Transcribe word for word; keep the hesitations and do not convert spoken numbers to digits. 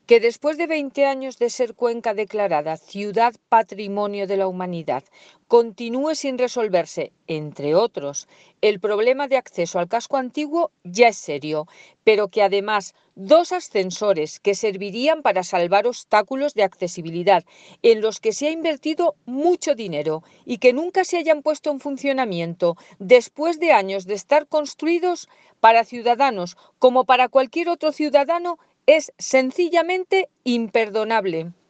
Que después de veinte años de ser Cuenca declarada Ciudad Patrimonio de la Humanidad, continúe sin resolverse, entre otros, el problema de acceso al casco antiguo ya es serio, pero que además dos ascensores que servirían para salvar obstáculos de accesibilidad, en los que se ha invertido mucho dinero y que nunca se hayan puesto en funcionamiento después de años de estar construidos para ciudadanos como para cualquier otro ciudadano, es sencillamente imperdonable.